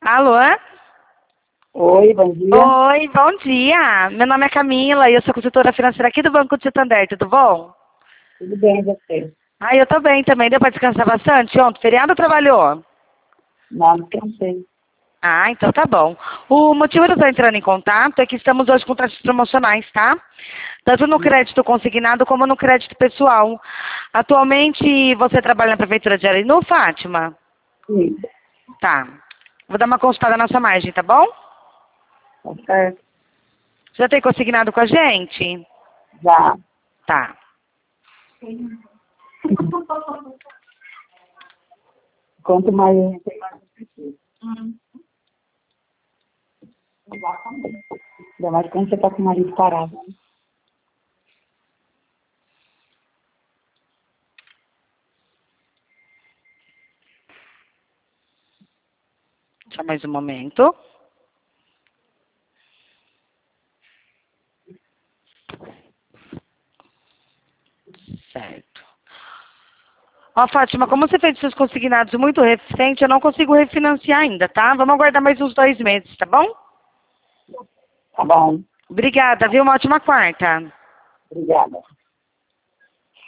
Alô? Oi, bom dia. Oi, bom dia. Meu nome é Camila e eu sou consultora financeira aqui do Banco de Santander, tudo bom? Tudo bem, e você? Eu tô bem também. Deu pra descansar bastante ontem? Feriado ou trabalhou? Não, não cansei. Então tá bom. O motivo de eu estar entrando em contato é que estamos hoje com taxas promocionais, tá? Tanto no crédito consignado como no crédito pessoal. Atualmente você trabalha na Prefeitura de Arinu, Fátima? Sim, Tá. Vou dar uma consultada na sua margem, tá bom? tá certo. Já tem consignado com a gente? Já. Tá. Quanto mais a gente tem, mais a gente precisa. Exatamente. Ainda mais quando você tá com o marido parado. Né? Só mais um momento. Certo. Ó, Fátima, como você fez seus consignados muito recente, eu não consigo refinanciar ainda, tá? Vamos aguardar mais uns 2 meses, tá bom? Tá bom. Obrigada, viu? Uma ótima quarta. Obrigada.